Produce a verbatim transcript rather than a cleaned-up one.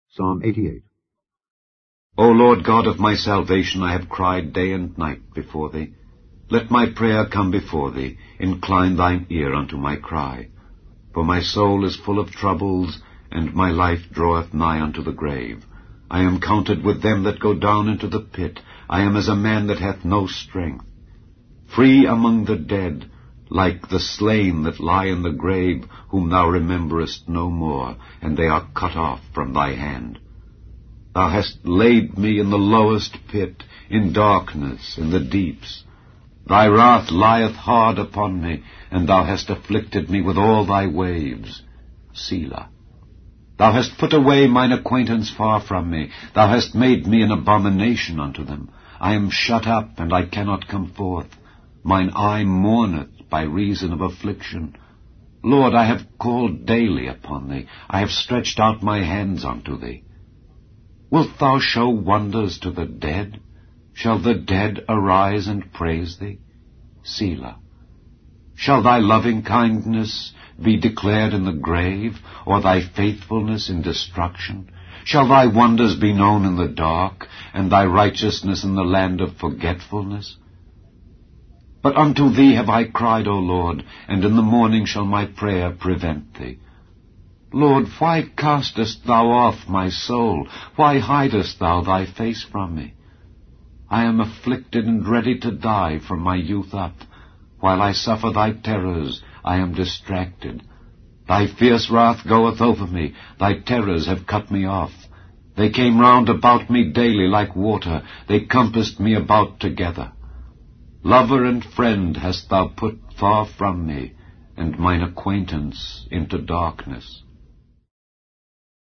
Psalm eighty-eight. O Lord God of my salvation, I have cried day and night before thee. Let my prayer come before thee. Incline thine ear unto my cry. For my soul is full of troubles, and my life draweth nigh unto the grave. I am counted with them that go down into the pit. I am as a man that hath no strength. Free among the dead, like the slain that lie in the grave, whom thou rememberest no more, and they are cut off from thy hand. Thou hast laid me in the lowest pit, in darkness, in the deeps. Thy wrath lieth hard upon me, and thou hast afflicted me with all thy waves. Selah. Thou hast put away mine acquaintance far from me. Thou hast made me an abomination unto them. I am shut up, and I cannot come forth. Mine eye mourneth by reason of affliction. Lord, I have called daily upon thee. I have stretched out my hands unto thee. Wilt thou show wonders to the dead? Shall the dead arise and praise thee? Selah. Shall thy loving kindness be declared in the grave, or thy faithfulness in destruction? Shall thy wonders be known in the dark, and thy righteousness in the land of forgetfulness? But unto thee have I cried, O Lord, and in the morning shall my prayer prevent thee. Lord, why castest thou off my soul? Why hidest thou thy face from me? I am afflicted and ready to die from my youth up. While I suffer thy terrors, I am distracted. Thy fierce wrath goeth over me. Thy terrors have cut me off. They came round about me daily like water. They compassed me about together. Lover and friend hast thou put far from me, and mine acquaintance into darkness.